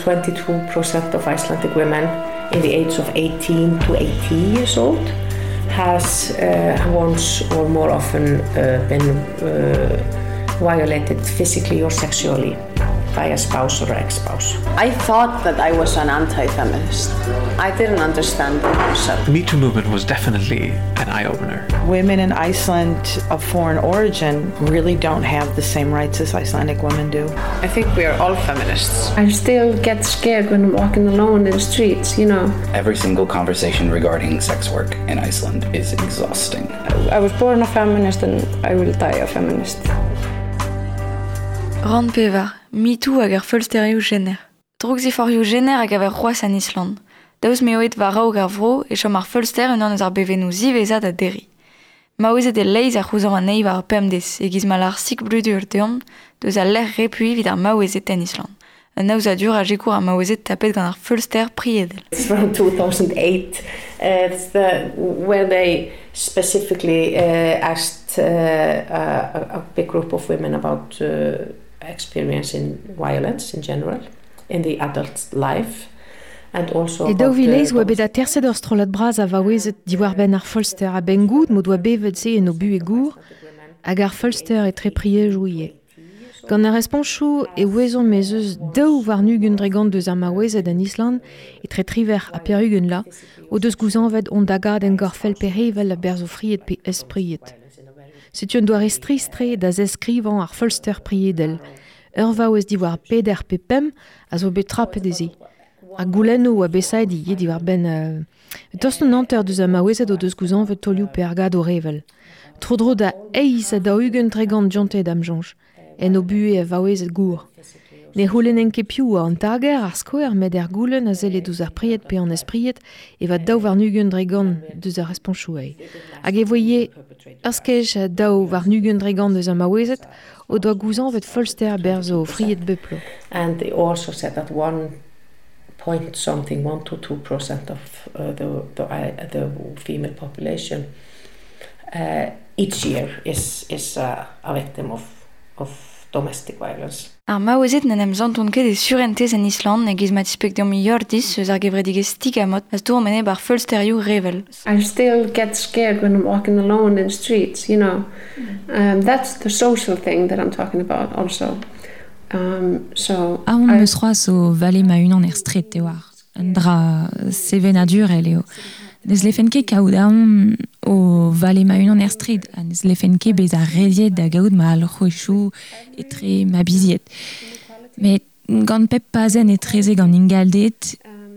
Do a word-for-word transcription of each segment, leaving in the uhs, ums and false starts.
twenty-two percent of Icelandic women in the age of eighteen to eighty years old has uh, once or more often uh, been uh, violated physically or sexually by a spouse or ex-spouse. I thought that I was an anti-feminist. I didn't understand the concept. The Me Too movement was definitely an eye-opener. Women in Iceland of foreign origin really don't have the same rights as Icelandic women do. I think we are all feminists. I still get scared when I'm walking alone in the streets, you know. Every single conversation regarding sex work in Iceland is exhausting. I was born a feminist and I will die a feminist. Ran pevar, MeToo hag ar feulsterioù gener. Drogziforioù gener hag aver c'hoaz an Island. Daouz meoet va raoug ar vro e chom ar feulster unan eus ar bevenou zivezat a deri. Maoezet e leiz ar c'houzan an eiv ar pemdez e giz mal ar sik bludu ur teom deus a ler repui vid ar maoezet en Island. An naouz a dur a jekour ar maoezet tapet gant ar feulster priedel. It's from two thousand eight, uh, it's the, where they specifically uh, asked uh, a, a big group of women about uh, experiencing violence in general in the adult life and also e daou vilez oa bet a terset ur strolat braz a vaouezet diwar ben ar folster a ben goud mod oa bevet se en o bu e gour hag ar folster e tre priejou ie. Gant ar esponchou e ouezon mez eus daou war nugen dregant deus ar maouezet en Island e tre triver a perugen la o deus gouzanvet on dagad en gorfel perevel a berzo friet pe espriet. Setu un doar estristre da zeskrivan ar folster priedel. Ur vaouez diwar peder pe pem a zo bet trapet ezi. A goulenno a besaid i ye diwar ben... Uh, Tost un anter deus a maouezet o deus gouzanvet tolioù pe ar gad o revel. Trodro da eiz a daougen tregant diantet am jonj. En o bue a vaouezet gour. Ne c'houlen en ket piou a an tager ar skoer med er goulen a zele deus ar priet pe an espriet e va daou war nugen dregant deus ar esponchouei. Hag e voye ur skech a daou war nugen dregant deus ar maouezet o doa gouzanvet folster berzo friet beplo. And they also said that one point something, one to two percent of uh, the, the, uh, the female population uh, each year is, is uh, a victim of, of domestic violence. Ar maouezet n'en em zantoun ket e surentez en Island e giz matispek deom iordiz eus ar gevredige stik amot az tour mene bar feulsterioù revel. I still get scared when I'm walking alone in the streets, you know. Um, that's the social thing that I'm talking about also. Um, so a on meus c'hoaz o vale ma unan er stret te war. Un dra seven a dur el eo. Nez lefenke kaout a on o vale ma unan er stret. A nez lefenke bez a rediet da gaout ma al c'hoechou e tre ma biziet. Met gant pep pazen e treze gant ingaldet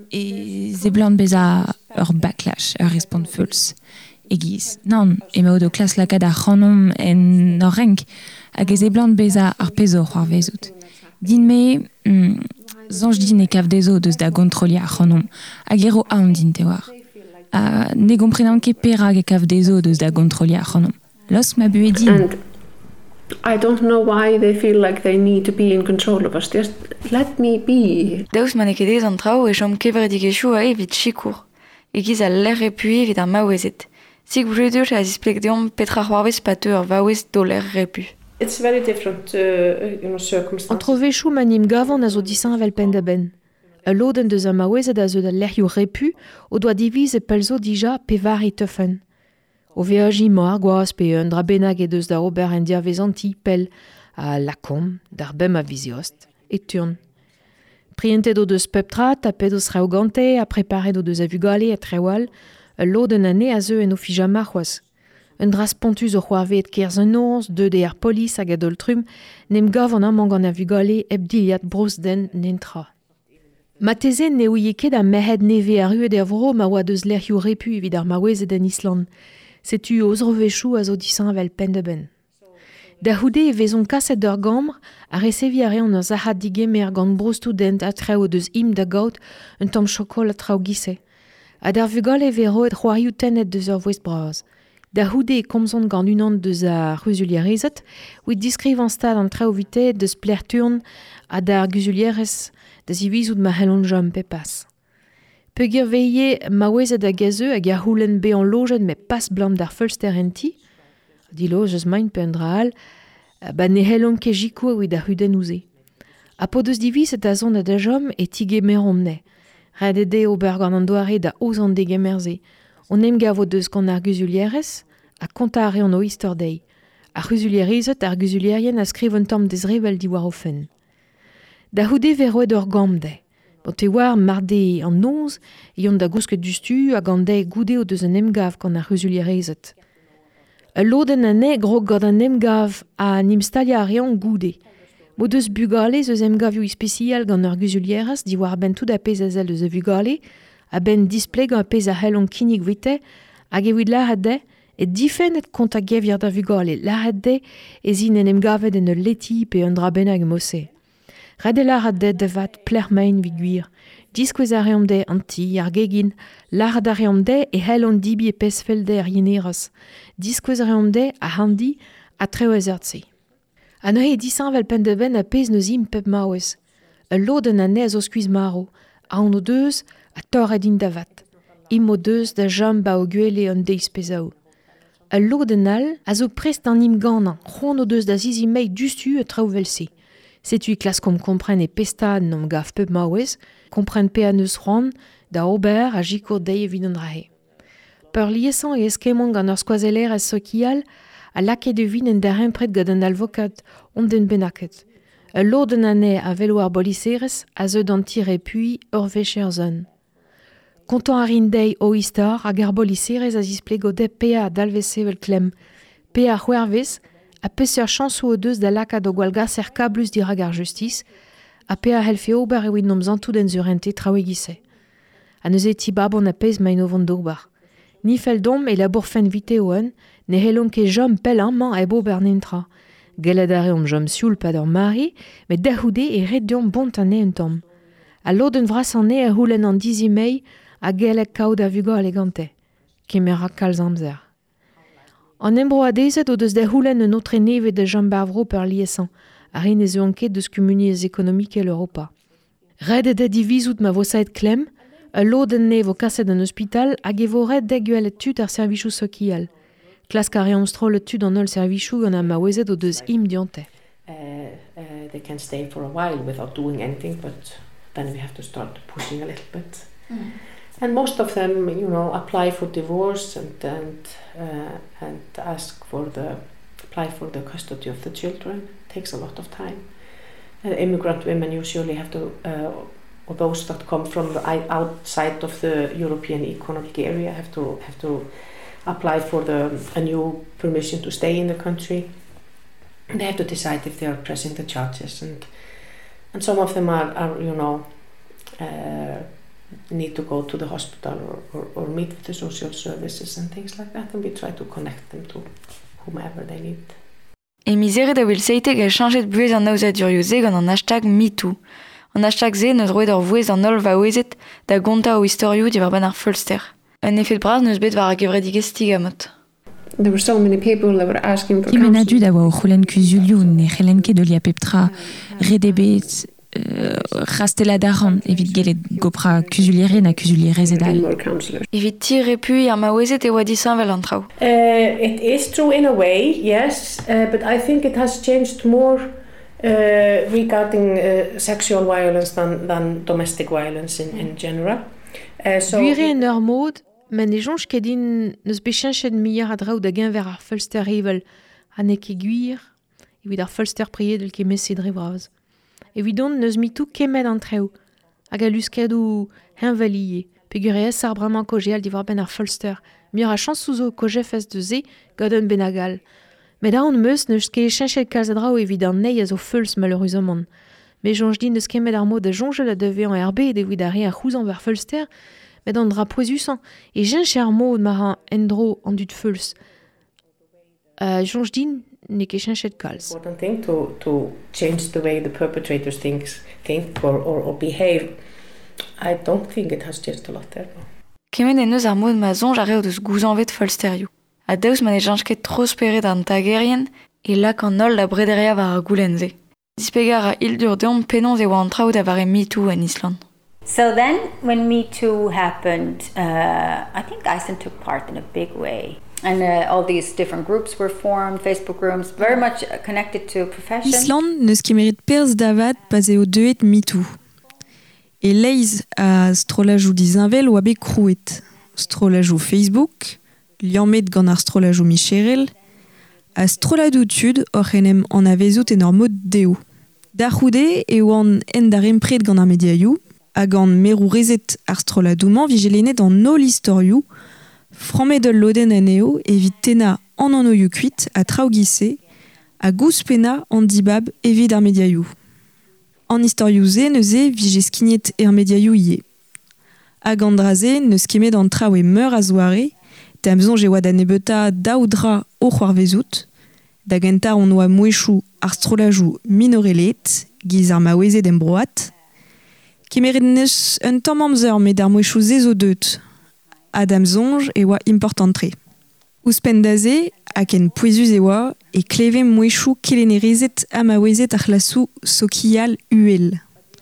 e zeblant bez a ur backlash, ur respond feuls. E giz, nan, e ma o do klas lakad ar c'hanom en ur renk hag e zeblant bez a ar pezo c'hoar vezout. Din me, mm, zanj din e kav dezo deus da gontroli ar c'hanom hag ero aon din te war. Uh, ne gomprenan ket perag e kav dezo deus da gontroli ar c'hanom. Los ma bue din. And I don't know why they feel like they need to be in control of us. Just let me be. Daouz man e kedez an traoù e chom kevredigezhioù a evit chikour. E giz a ler repui evit ar maouezet. Sik brudur a zisplek deom petra c'hoarvez pateu ur vaouez do ler repu. It's very different uh, you know, circumstances. Antro vechou manim gavant a zo disan avel pen da ben. A loden deus a maouezet a zo da lerioù repu o doa diviz e pelzo dija pe var e teufen. O veaji ma ar gwaz pe un dra benag e deus da ober en dia vezanti pel a lakom, dar bem a viziost, e turn. Priente do deus peptrat, a pe deus raogante, a prepare do deus a vugale a trewal, a loden ane a zeu en o fijama c'hoaz. Un dra spontuz o c'hoarvet kerz un noz, deux de ar polis hag a doltrum, nem gav an amang an a vugale eb diliat bros den nentra. Matezen ne ouie ket a mehed neve a ruet er vro ma oa deus lerioù repu evit ar maouezet en Island. Setu oz revechou a zo disan avel pen da ben. Da houde e vezon kaset d'ur gambr a resevi a reon ur zahat digemer gant brostou dent a treo deus im da gaout un tamm chokol a trao gise. A d'ar vugale vero et c'hoarioù tennet deus ur voest braz. Da houde e komzont gant unan deus a ruzulierezet, ouit diskriv an stad an trao vite deus plerturn a d'ar guzulierez deus i vizout ma helon jom pe pas. Peogwir veie maouezet a gazeu hag ar c'houlen be an lojet me pas blant d'ar feulster enti, di lojez main pe un dra al, ba ne helon ket jikou evit ar huden ouze. A po deus diviset a zon da jom e tige meromne. Red ede ober gant an doare da ozan de gemerze. On em gavo deus gant ar guzulierez, a kontare an o Easter Day. A rusulierizet ar guzulierien a skriv un tamm des revel di war o fen. Da houde veroet ur gamde. Bo te war marde an noz, ion da gousket dustu a gande goude o deus an emgav gant ar rusulierezet. A loden ane grog gant an emgav a nimstalia a rean goude. Mo deus bugale eus emgavioù ispecial gant ur guzulierez di war ben tout a pez a zel eus a bugale, a ben display gant a pez a hel an kinig vite, hag evit laret de, et difen et kont a gevier da vugale, laret de ez in en emgavet en ur leti pe un dra benag mosse. Red e laret de devat plermain viguir, diskwez a reom de an ti ar gegin, laret a reom de e hel an dibi e pesfelde ar yeneras, diskwez a reom de a handi a treo ezertse. An eo disan vel pen de ben a pez neus im pep maouez. E loden a nez o skuiz maro, a an o deus a torret in davat. Im o deus da jam ba o gwele an deiz pezao. E loden al a zo prest an im ganan, c'hon o deus da zizi mei dustu e trao velse. Setu klas kom kompren e pesta nom gav pep maouez, kompren pe a neus c'hoan da ober a jikour dei evit an drahe. Peur liesan e eskemon gant ur skoazeler ez sokial, a lake de vin en der empret gant an alvokat on den benaket. E loden ane a velo ar boliserez a zeu d'an tire pui ur vecher zon. Kontan ar indei o istar hag ar boliserez a zisplego de pea dalvese vel klem. Pea c'hwervez a peser chansou o deus da laka do gwalgas er kablus dirag ar justice, a pea helfe ober e oid nom zantou den zurente traoegise. A neus e tibabon a pez main o vant d'ober. Ni fel dom e labour fen vite oan, ne helon ket jom pel an man e bo ber nentra. Geled a reom jom sioul pad ur mari, met da houde e red diom bont an e un tom. A loden vras an e a houlen an dizi mei a gelek kaout a vuga elegante. Kemera kalz amzer. An embro a dezet o deus da houlen un autre neve de jom bavro per liesan, a rin e zeu anket deus komuniez ekonomike l'Europa. Red e da divizout ma vosaet klem, a loden ne vo kaset an hospital hag e vo red da guelet tut ar servichou sokial. Klas kare amstro le tud an ol servichou gant a maouezet o deus im diante. Uh, uh, they can stay for a while without doing anything, but then we have to start pushing a little bit. Mm. And most of them, you know, apply for divorce and and uh, and ask for the apply for the custody of the children. It takes a lot of time. Uh, immigrant women usually have to, uh, or those that come from the outside of the European Economic Area, have to have to. apply for the, a new permission to stay in the country. They have to decide if they are pressing the charges, and and some of them are, are you know, uh, need to go to the hospital or, or, or meet with the social services and things like that, and we try to connect them to whomever they need. E mizere da wil seite ga changet buez an aouzadurioze gant an hashtag MeToo. An hashtag ze neus roet ur vouez an ol vaouezet da gonta o historioù di war ban ar Fulster. Un effet braz neus bet war a gevredige stigamot. There were so many people that were asking for Kimena du da wa o c'houlenn kuzulioù ne c'helenke de lia peptra redebet rastela daran evit gelet gopra kuzuliere na kuzulierez edal. Evit tir e pui ar maouezet e oa disan vel an traoù. Uh, it is true in a way, yes, uh, but I think it has changed more uh, regarding uh, sexual violence than, than domestic violence in, in general. Uh, so Buire en ur mod, men e jonch ket din neus bechenchet mier a draoù da genver ar Fulster evel a ne ket guir, evit ar Fulster priedel ket mese dre braz. Evidon neus mitou kemet an treo, hag a luskedou henvalie, peogwir ez ar bremañ kojeal di war ben ar Fulster, mier a chansouzo kojefez de ze gant un benagal. Met aon meus neus ket chenchet kalz a draoù evit an nei a zo feuls malheureusement. Me jonch din deus kemet ar mod a jonjel a deve an R B evit a re a c'houzan ver Fulster, met an dra poezusan, e jench ar mod mar an endro an dud feuls. Uh, jonch din ne ket chenchet kalz. Important thing to, to change the way the perpetrators think, think or, or, or behave. I don't think it has changed a lot there. Kemet en eus ar mod ma zonj a reo deus gouzan vet Fulsterioù. A daouz man e jench ket trosperet an tagerien, e lak an ol da brederia war ar goulenze. Dispegar a ildur deomp penons e oa an traoù da vare MeToo en Island. So then, when Me Too happened, uh, I think Iceland took part in a big way. And uh, all these different groups were formed, Facebook groups, very much connected to profession. Islande neus kemerit perz davad pas eo deuet MeToo. E leiz a strolajou dizinvel oa bet krouet. Strolajou Facebook, liammet gant ar strolajou Micherel, a stroladou tud or enem an avezout en ur mod deo. Da c'houde e oan en da rempred gant ar mediaioù, hag an merou rezet ar stroladouman vigelenet an nol istorioù, framedol loden aneo evit tena an an oioù kuit a traougise, a gous pena an dibab evit ar mediaioù. An istorioù ze neuze vige skignet er mediaioù ie. Hag an draze neus kemet an traoù e meur a zoare, damzon je oa da nebeta daoudra o c'hoarvezout, da gentar on oa mouechou ar strolajou minorelet, giz ar maoueze d'embroat, kemeret neus un tamm amzer met ar mouechou zezo deut, Adam Zonge e oa importantre. Ouspen daze, hag en pouezuz e oa, e kleve mouechou kelenerezet a maouezet ar c'hlassou sokial uel.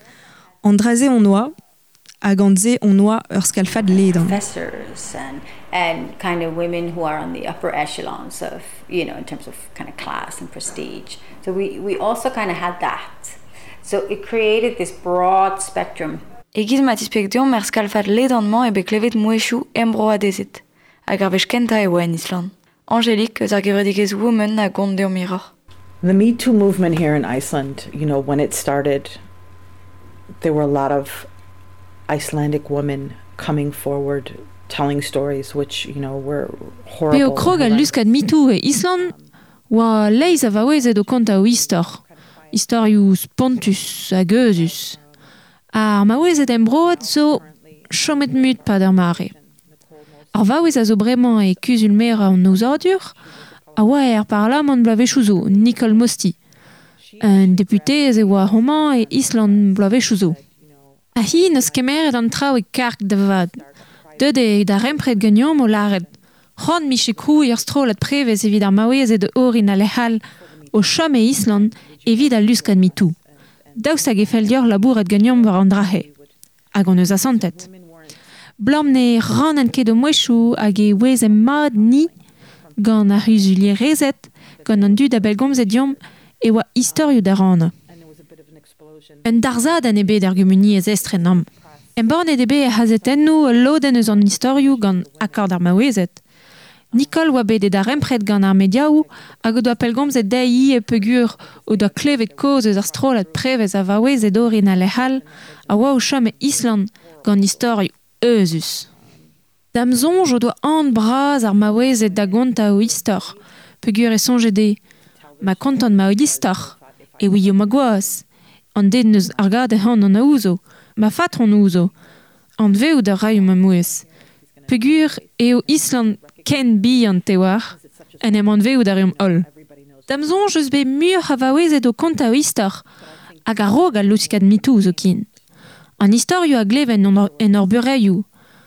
An draze on oa, hag an ze on oa ur skalfad ledan. Professors and, and kind of women who are on the upper echelons of, you know, in terms of kind of class and prestige. So we, we also kind of had that. So it created this broad spectrum. E giz mat ispektion mer skalfad ledandman ebe klevet mouechou embroa dezet, hag ar vez kenta e oa en Island. Angélique, eus ar gevredigez woman a gont deo miror. The Me Too movement here in Iceland, you know, when it started, there were a lot of Icelandic women coming forward, telling stories which, you know, were horrible. Peo krog al luskad Me Too e Island, oa leiz a vaouezet o konta o istor. Istorioù spontus a geuzus. Ar maouezet embroat zo chomet mut pa d'ar mare. Ar vaouez a zo bremañ e kuzul mer an ouz ordur, a oa er parlament blavechou zo, Nicole Mosti. Un deputez e oa roman e Island blavechou zo. A hi neus kemeret an trao e kark da vad. Deude da rempred gagnam o laret. C'hant miche krou ur strolet prevez evit ar maouezet de orin a lehal o chom e Island evit a luskad Me Too. Daoust hag e fel dior labouret gagnam war an drahe. Hag an eus a santet. Blam ne ran en ket o mouechou hag e wez em mad ni gant ar huzulier rezet gant an dud a belgomzet diom e oa istorioù da ran. Un darzad an ebe d'ar gumuni ez estren am. En bornet ebe e hazetennou loden eus an istorioù gant akord ar maouezet. Nicole oa bet da rempred gant ar mediaou hag o doa pelgomzet da i e pegur o doa klevet koz eus ar strolet prevez a vaouezet orin a lehal a oa o chom e Island gant istorioù euzus. Damzonj o doa an braz ar maouezet da gonta o istor, pegur e sonjede ma kontant ma o istor, e oio ma goaz, an den neus ar gade han an a ouzo, ma fatron ouzo, an veo da rai ma mouez. Pegur e o Island ken bi an tewar, en em an veo da reom ol. Damzonj eus be mur a vaouezet o konta o istor, hag a rog al luskad Me Too zo kin. An istorioù a gleven en ur bureioù.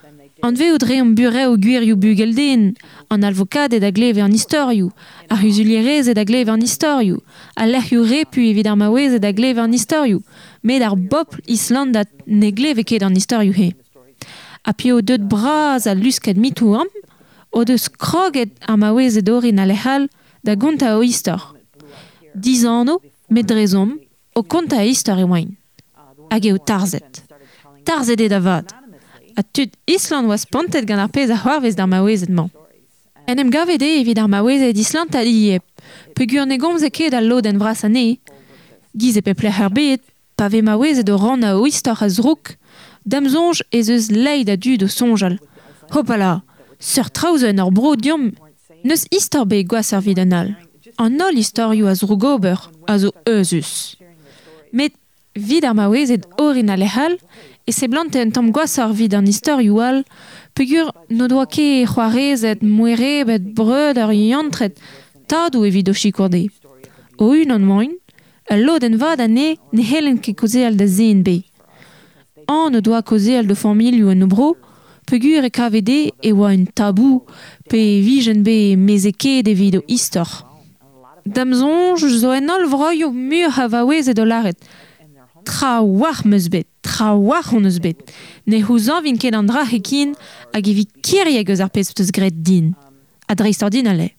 An veo dre an bureau gwirioù bugel den, an alvokadet a gleve an istorioù, a huzulierezet a gleve an istorioù, a lerc'hioù repu evit ar maouezet a gleve an istorioù, met ar bopl Islandat ne gleve ket an istorioù he. A pio deud braz a luskad Me Too am, o deus kroget ar maouezet orin a lehal da gonta o istor. Diz anno, met drezom, o konta a istor e oain. Hag eo tarzet. Tarzet e da vad. A tud Island oa spontet gant ar pez a c'hoarvez d'ar maouezet man. En em gavet e evit ar maouezet Island a liep, pegur ne gomze ket al loden vras ane, giz e pepler ar bet, pa ve maouezet o ran a o istor a zrouk, damzonj ez eus leid a dud o sonjal. Hopala, sur traozen ur bro diom, neus istor be goaz ar vid an al. An ol istorioù a zrouk ober, a zo euzus. Met vid ar maouezet orin a lehal, e se blant en tamm goaz ar vid an istorioù al, pegur no doa ket c'hoarezet, mouerebet, breud ar yantret, tadou evit o chikourde. O un an moin, al loden vad ane ne helen ket kozeal da zen be. An no doa kozeal de familioù en obro, pegur e kavede e oa un tabou pe vijen be mezeket evit o istor. Damzonj zo en ol vroioù mur a vaouezet o laret. tra war meus bet, tra war on eus bet. Ne c'houzan vin ket an dra hekin hag evit kirieg eus ar pez eus gret din. A dreistor din ale.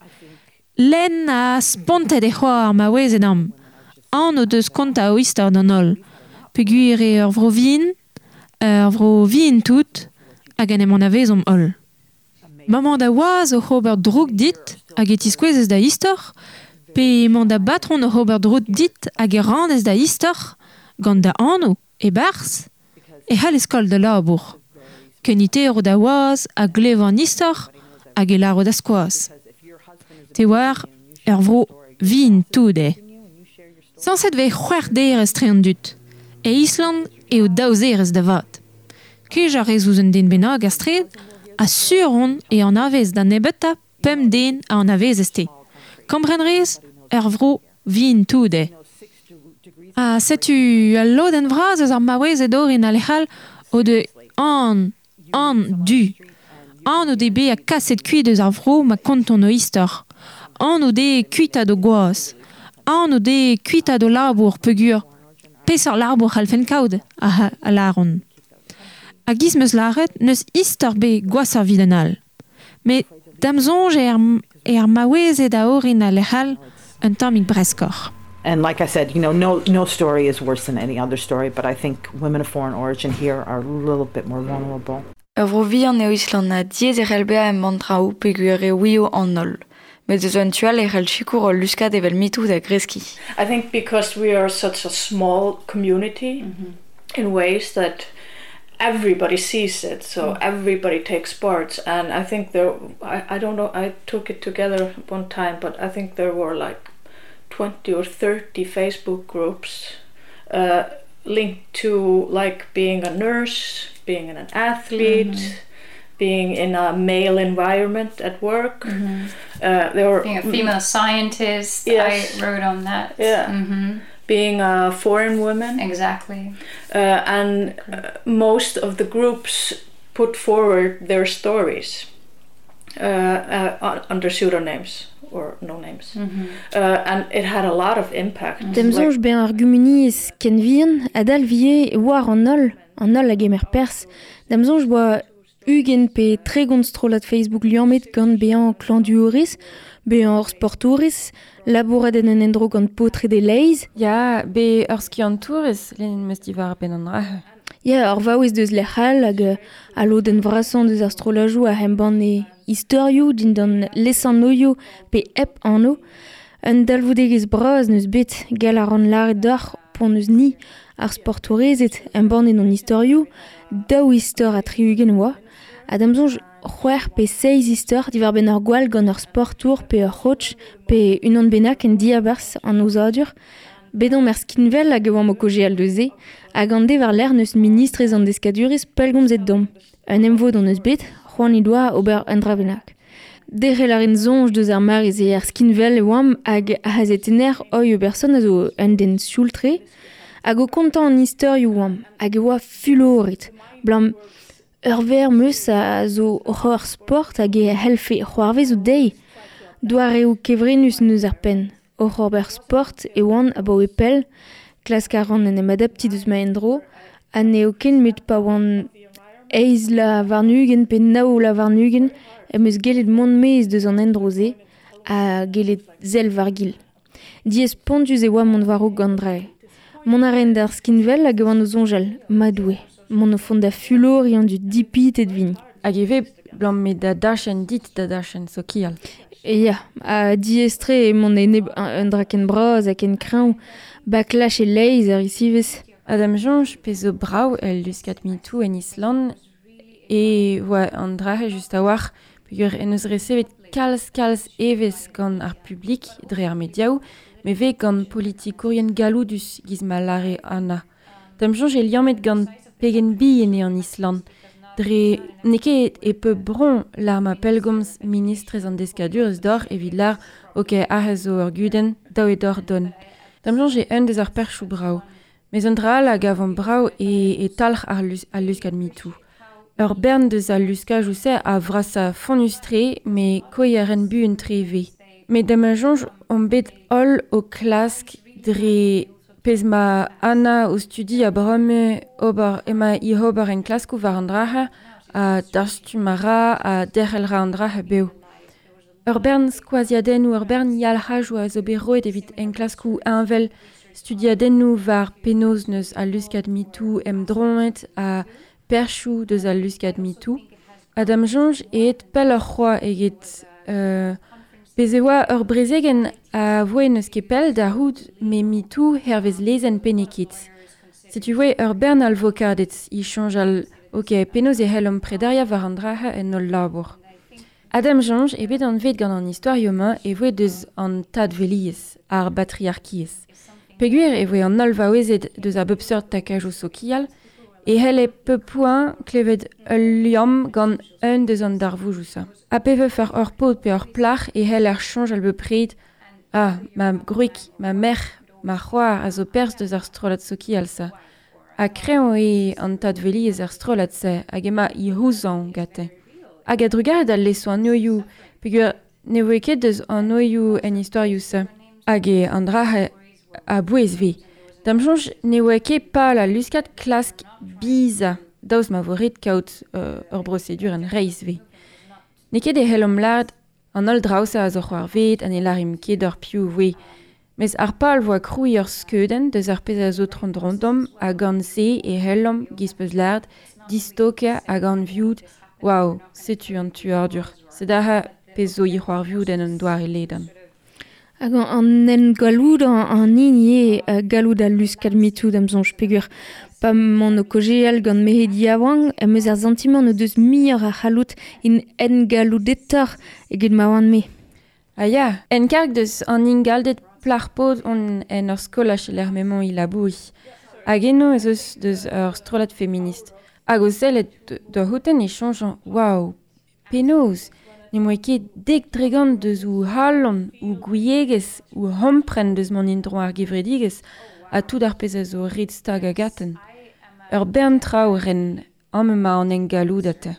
Len a spontet e c'hoar ma wez edam. An o deus konta o istor d'an ol. Peguir e ur vro vin, ur vro vin tout, hag an emon a vezom ol. Maman da oaz o c'hober droug dit hag e tiskouezez da istor, pe emañ da batron o c'hober droug dit hag e ranez da istor, gant da anno e bars, e c'hall e skol da labour. Kenite ero da oaz hag glev an istor hag e laro da skoaz. Te war, ur vro vin tout e. Sanset ve c'hwer derez trean dut, e Island eo daouzerez da vat. Kej a rezouz un den benag a stred, a suron e an avez da nebeta pem den a an avez este. Kambrenrez, ur vro vin tout e. A setu a loden vraz eus ar mawez edorin a lechal o de an, an du. An o de be a kaset kuit eus ar vro ma konton o istor. An o de kuita do goaz. An o de kuita do labour pegur. Pesor labour halfen kaout a, a laron. A giz meus laret neus istor be goaz ar videnal. Me damzonj e ar, e ar mawez e da orin a lechal un tammig breskor. And like I said, you know, no no story is worse than any other story, but I think women of foreign origin here are a little bit more vulnerable. Ur vro vihan eo Island na diez e c'hell beha em mantraoù peguer e wio an ol. Met eus an tual e c'hell chikour o luskat evel mitou da greski. I think because we are such a small community mm-hmm. in ways that everybody sees it, so mm. everybody takes part. And I think there, I, I don't know, I took it together one time, but I think there were like twenty or thirty Facebook groups uh, linked to like being a nurse, being an athlete, mm-hmm. being in a male environment at work. Mm-hmm. Uh, there were being a female scientist. Yes. I wrote on that. Yeah. Mm-hmm. Being a foreign woman. Exactly. Uh, and uh, most of the groups put forward their stories uh, uh, under pseudonyms or no names. Mm-hmm. Uh, and it had a lot of impact. Demzonj like, ben argumuniz ken vihan adal vie war an ol, an ol hag emer pers. Demzonj boa ugen pe tregont strolat Facebook liamet gant behan klan du horiz, behan hor sportouriz, labouret en en endro gant potre de leiz. Ja, be ur skiant touriz, len meus divar ben an dra. Ja, ur vaouez deus lechal hag a lo den vrasan deus astrolajou a hemban e historiou din dan lesan noio pe ep anno. Un dalvoudegez braz neus bet gal ar an laret d'ar pon neus ni ar sportourezet hemban e non historiou, daou histor a triugen oa. Adamzonj c'hwer pe seiz istor divar ben ar gwall gant ar sportour pe ur c'hoch pe unan benak en diabars an ozadur. Bedon mer skinvel hag eoam o koje al deuze, hag an de war l'er neus ministrez an deskadurez pelgomzet dom. Un emvod an eus bet, c'hoan i doa ober un dra benak. Derre laren zonj deus ar mariz e ar skinvel eoam hag a hazet ener oi o berson a zo un den sioultre, hag o kontan an istorioù oam, hag e oa fuloret, blam ur ver meus a zo c'hor sport hag e helfe c'hoarvez o dei, doar eo kevrenus neus ar pen. O c'horber sport e oan a bao e pel, klask a ran en em adapti deus ma endro, a ne o ken met pa oan eiz la varnugen pe nao la varnugen, em eus gelet mont mez deus an endroze, a gelet zel vargil. Diez pontus e oa mont varo gandre. Mon aren d'ar skinvel hag eoan o zonjal, madoue. Mon o fond da fulor ian du dipit et vign. Hag eve blam met da dachen dit da dachen so kial. E ya, a diestre e mon ene un draken braz hag en kraou, baklash e leiz ar isivez. Adam jonj pe zo brau el luskat mitou en Island e oa an drache just a war peogwir en eus resevet kalz kalz evez gant ar publik dre ar mediaou, me ve gant politikourien galoudus giz ma lare ana. Adam jonj e liamet gant pegen bi ene an Island, dre neke e peu bron la ma pelgoms ministrez an deskadur eus dor evit lar oke ahez o ur guden daou e dor don. Adam jonj e un deus ar perchou brau. Mais un dra la gav an brau e, e talc'h ar lus, al luskad mitou. Ur bern deus al luskaj ouse a vrasa fonustre, me koi ar en bu un treve. Me dem a jonj on bet ol o klask dre pez ma Anna o studi a brome ober ema i hober en klasku var an drache a darstu mara a derrelra an drache beo. Ur bern skoaziadennou ur bern yalhaj oa zo beroet evit en klasku anvel studiadennou var penaos neus a luskat mitou em dronet a perchou deus a luskat mitou. Adam Jonge et pel ur c'hoa eget euh, Peze oa ur brezegen a voe neus ket pel da hout me mitou hervez lezen penekit. Se tu voe ur bern al vokadet i change al ok penaos e helom predaria var an drache en ol labour. Adam Jonge e bet an vet gant an historiomañ e voe deus an tad veliez ar batriarkiez. Peguer e voe an nol vaouezet deus a bep seurt takajo sokial e hel e peu poin klevet ul liam gant un deus an darvoujousa. A pe veuf ar ur pod pe ur plach e hel ar change al bepred ah, ma gruik, ma mer, ma c'hoar a zo pers deus ar strolat sokial sa. A kreon e an tad veliez ar strolat se hag ema i houzan gate. Hag a drugaret al leso an noioù, peogwir ne voe ket deus an noioù en historioù se. Hag e an drache a bouez ve. Dam Jonge ne voe ket pal a luskat klask biza daouz ma voret kaout uh, ur brosedur en reiz ve. Ne ket e helom lad an ol draousa a zo c'hoar vet an e larim ket ur piou ve. Mes ar pal voa kroui ur skeudenn deus ar pez a zo trondrondom a gant se e helom gispeus lad distoke a gant viout. Waouh, setu an tu ordur. Se daha pez zo i c'hoar viout en an doar e ledan. Hag an en galoud an, an inie uh, galoud a luskat mitou dam zonj peogwir pa mon o kojeal gant mehedi awang em eus ar zantimant o deus mior a c'hallout in en galoudetor eget ma oan me. Ah ya, en karg deus an ingaldet plarpod on en ur skolach l'er memon i laboui. Hag eno ez eus deus ur strolat feminist. Hag o sellet da houten e chanjan, waouh, penaos. Ne moe ket dek dregant deus ou halon ou gouiegez ou hompren deus mon indron ar gevredigez a tout ar pez a zo red stag a gaten. Ur bern trao ren amema an en galoud ate.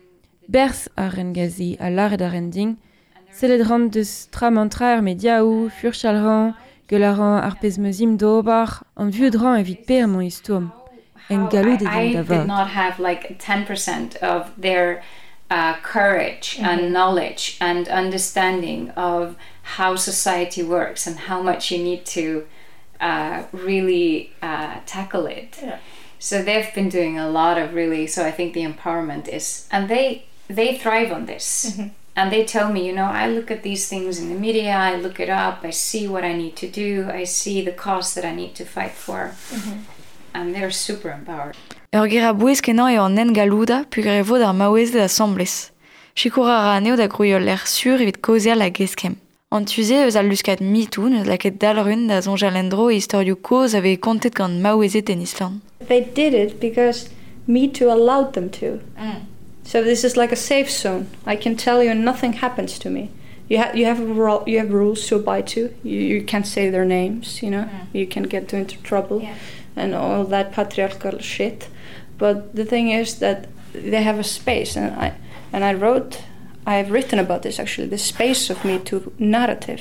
Bers a ren gazi a laret a ren ding, sellet ran deus tram an tra ar mediaou, furchalran, gelaran ar pez meuzim d'obar, an vieux dran evit per mon istoum. En galoud e din da I did not have like ten percent of their Uh, courage mm-hmm. and knowledge and understanding of how society works and how much you need to uh, really uh, tackle it. Yeah. So they've been doing a lot of really, so I think the empowerment is, and they they thrive on this. Mm-hmm. And they tell me, you know, I look at these things in the media, I look it up, I see what I need to do, I see the cause that I need to fight for. Mm-hmm. And they're super empowered. Ur gera bouez kenan eo an en galouda peogwir e vod ar maouez da samblez. Chikour a aneo da grouiol l'er sur evit kozial la geskem. An tuze eus al luskat mitou neus laket dalrun da zonj alendro e historioù koz ave kontet gant maouezet en Island. They did it because Me Too allowed them to. Mm. So this is like a safe zone. I can tell you nothing happens to me. You, ha- you, have, ro- you have rules to abide to. You, you can't say their names, you know. Mm. You can get into trouble yeah. and all that patriarchal shit. But the thing is that they have a space, and I and I wrote, I've written about this actually, the space of Me Too narrative.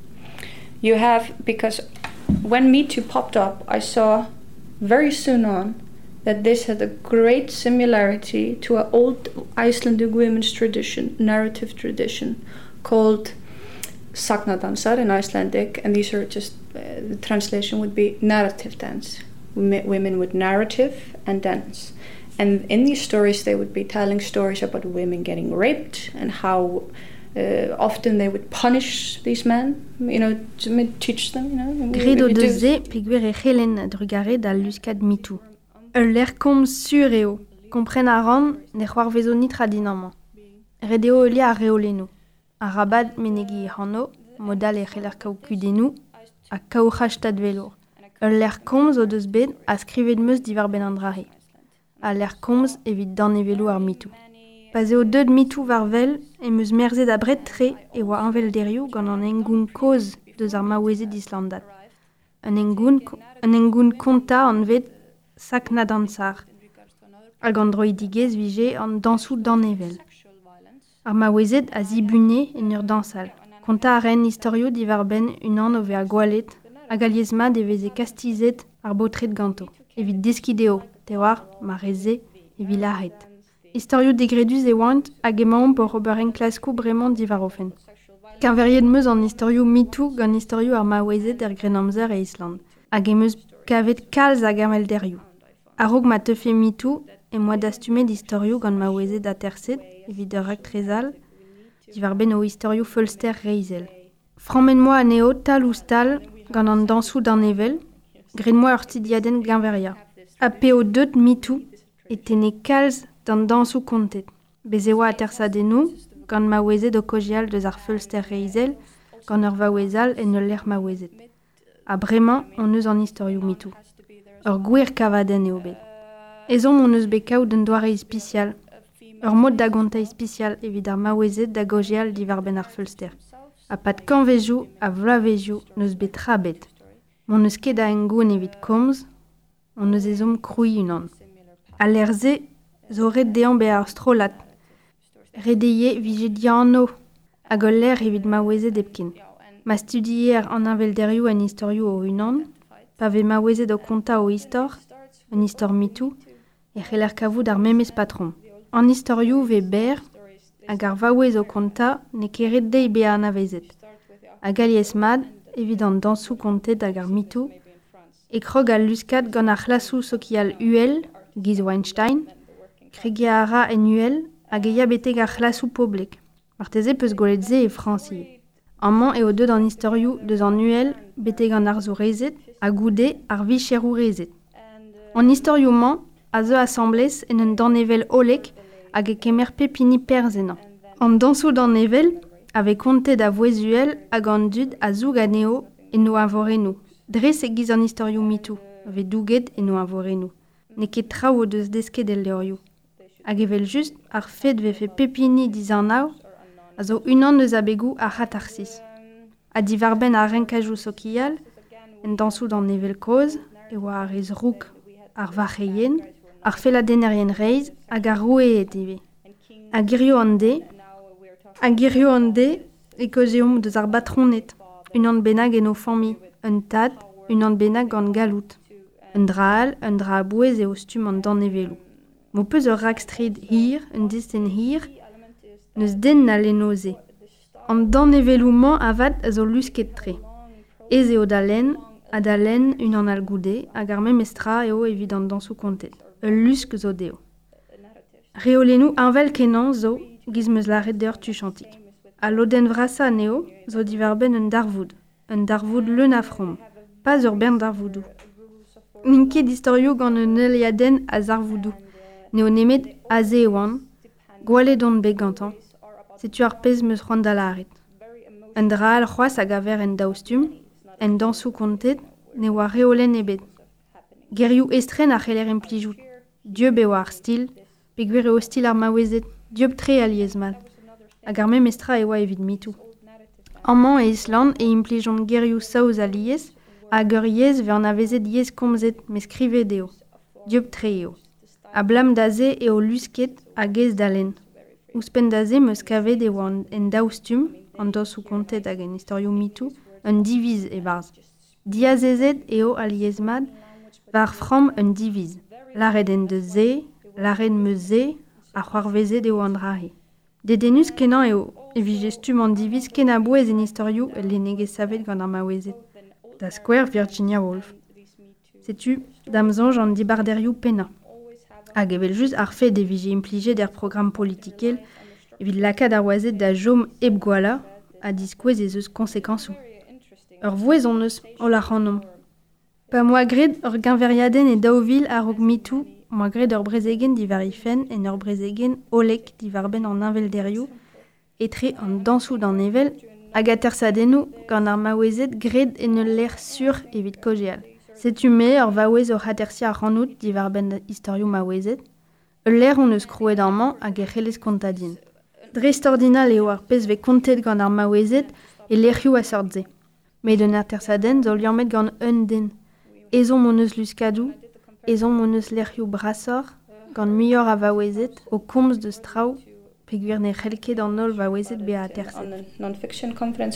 You have, because when Me Too popped up, I saw very soon on that this had a great similarity to an old Icelandic women's tradition, narrative tradition, called Sagnadansar in Icelandic, and these are just, uh, the translation would be narrative dance. Women would narrative and dance. And in these stories they would be telling stories about women getting raped and how uh, often they would punish these men, you know, to teach them, you know. Gredo deuze peogwir e c'helen drugare da luskat mitou. Ur ler komz sur eo, kompren a ran ne c'hoar vezo nitra dinamant. Redeo eulia a reolenou. A rabad menegi hano, modal e c'heller kaou kudenou, a kaou c'hastad velour. Ur ler komz o deus bet a skrivet meus divar ben an drare. A ler komz evit dan e velo ar mitou. Paz eo deud mitou var vel e meus merzet a bret tre e oa anvel derioù gant an engoun koz deus ar maouezet d'Islandat. An engoun, an engoun konta an vet Sagnadansar. Hag an droidigez vije an dansou dan evel. Ar maouezet a zibune en ur dansal. Konta a ren historio divar ben un an ove a gwalet hag aliezmat e veze kastizet ar botret ganto. Evit deskideo, te war, ma reze, e vilaret. Historio degredus e oant hag emaon por ober en klasko bremañ divarofen. Kanveriet meus an historio MeToo gant historio ar maouezet er Grenamzer e Island. Hag e meus kavet kalz hag amel derioù. Arog ma teufe MeToo e moa dastumet historio gant maouezet a terset, evit ur rak trezal, divar ben o historio Fulster reizel. Frammen moi a neo tal ouz tal gant an dansou d'an evel, gren moi ur tidiaden ganveria. A peo deut MeToo e tene kalz d'an dansou kontet. Bez e oa a tersadennou gant maouezet o kojial deus ar Fulster reizel gant ur vaouezal en ul ler maouezet. A bremañ on eus an historio MeToo. Ur gwir kavaden eo bet. Ezon on eus bet kaout un doare spécial. Ur mod da gontai spécial evit ar maouezet da gojial divar ben ar Fulster. A pat kanvezioù a vlavezioù neus bet tra bet. Mon eus ket da engoun evit komz, on eus ezom kroui unan. A l'er ze, zo ret dean be ar strolat. Redeie vije dianno, hag ol l'er evit maouezet epkin. Ma studier an invelderioù en historio o unan, pa ve maouezet o konta o histor, un histor MeToo, e c'heller kavout ar memez patron. An historio ve ber, hag ar vaouez o konta ne keret dei be an avezet. Hag aliez mad, evit an dansou kontet hag ar MeToo, e krog al luskat gant ar c'hlassou sokial U L, Giz Weinstein, kregia ara en U L, hag e ya beteg ar c'hlassou poblek. Marteze peus golet ze e fransi. Amman eo deud an historio deus an U L beteg an ar zo rezet, a goude ar vicherou rezet. An historio man, a zeu assemblez en un danevel olek hag e kemer pepini perzenan. An dansou danevel ave kontet a voezuel hag an dud a zoug aneo en no avorenou. Dres e giz an historio MeToo, ave douget en no avorenou. Ne ket traoù o deus desket el leurioù. Hag evel just ar fet vefe pepini dizanaou a zo unan eus abegou a rat ar sis. A divar ben a renkajou sokial, en dansou danevel koz, e oa ar ez rouk ar vacheien, ar feladenerien reiz hag ar roueet eve. A girio an de, a girio an de e kozeom deus ar batronet, unan benag en o fammi, un tad, unan benag gant galout. Un draal, un dra a bouez e ostum an danevelou. Mo peus ur rak strid hir, un disten hir, neus den na lenoze. An danevelou man avad a zo lusket tre. Ez eo da len, a da len unan al goude, hag ar memestra eo evit an dansou kontet. Ul lusk zo deo. Reolenou anvel kenan zo giz meus laret d'ur tuchantik. A loden vrasa neo zo divar ben un darvoud. Un darvoud leun a from. Pas ur bern darvoudou. Ninket historio gant un eliaden a zarvoudou. Neo nemet a ze oan, gwale don be gantan. Setu ar pez meus c'hoant da laret. Un draal c'hoaz hag aver en daoustum, en dansou kontet, ne oa reolen ebet. Gerioù estren a c'heller implijout. Dieu be oa ar stil, pe gwir eo stil ar maouezet, dieu tre aliez mat. Hag ar memestra e oa evit MeToo. Amman e Island e implijont gerioù saouz a liez, hag ur yez ve an avezet yez komzet me skrive deo. Dieu tre eo. A blam da ze eo lusket a gez da len. Ouspen da ze meus kavet e oa en daoustum, an daousou kontet hag en historio MeToo, un diviz e barz. Diazezet eo a liez mat, var fram un diviz. Laret en de ze, laret meus ze, a c'hoarvezet eo an drahe. Dedenus kenan eo, evit gestum an diviz ken a bouez en historio el le negez savet gant ar maouezet. Da skouer Virginia Woolf. Setu, damzanj an dibarderioù pena. Hag evel just ar fet e vije implije der program politikel, evit lakad ar oazet da jom eb gwala, a diskouez ez eus konsekansou. Ur voez on eus o la c'hannom. Pa moa gred ur ganveriaden e daouvil a rog MeToo, moa gred ur brezegen divar ifen en ur brezegen olek divar ben an invelderioù, etre an dansou d'an evel, hag a tersadennou gant ar maouezet gred en ul ler sur evit kojeal. Setu me ur vaouez o c'hatersi ar c'hanout divar ben historio maouezet, ul ler on eus krouet an man hag e c'helez kontadin. Dreist ordinal eo ar pez ve kontet gant ar maouezet e lerioù a sortze. Met un ar tersaden zo liammet gant un den. Ezon mon eus luskadou, ezon mon eus lerioù brasor, gant muioc'h a vaouezet o komz de straou, pe gwir ne c'helket an ol vaouezet be a terset. On a non-fiction conference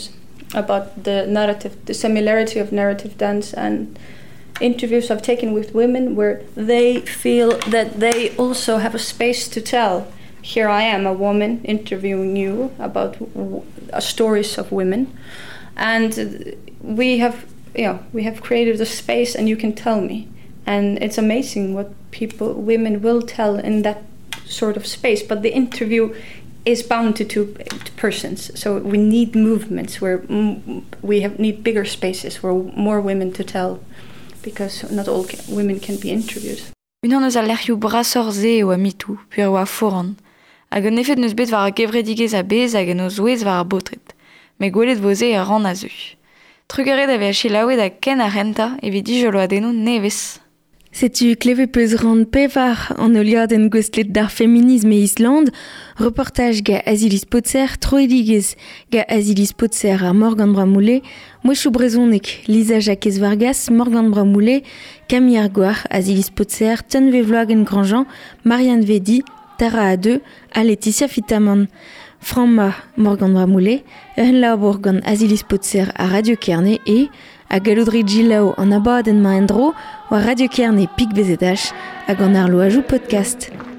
about the narrative, the similarity of narrative dance, and interviews I've taken with women where they feel that they also have a space to tell. Here I am, a woman, interviewing you about w- uh, stories of women, and we have, you know, we have created a space, and you can tell me, and it's amazing what people, women will tell in that sort of space. But the interview is bound to two persons, so we need movements where m- we have need bigger spaces where more women to tell. Because not all ca- women can be interviewed. Unan eus a lerioù brasor ze eo a mitou, puer eo a foran. Hag un efet neus bet war a gevredigez a bez hag en o zouez war a botret. Me gwelet voze a ran a zu. Trugaret ave a chilaouet a ken a renta evit dijolo adeno nevez. Setu kleve peus rand pevar an o liad en gwestlet d'ar feminisme e Island, reportage ga Azilis Potser, troedigez ga Azilis Potser a Morgan Bramoulet, mouechou brezonek, Lisa Jacques Vargas, Morgan Bramoulet, Camille Arguar, Azilis Potser, Tenve Vloagen Grandjean, Marianne Vedi, Tara Adeu, a Laetitia Fitaman. Franma, Morgan Bramoulet, Eun Laobour gant Azilis Potser a Radio Kerne e, a galodri Gilao an abadenn ma endro, war Radio Kerne pik bezedach, hag an arlo ajou podcast.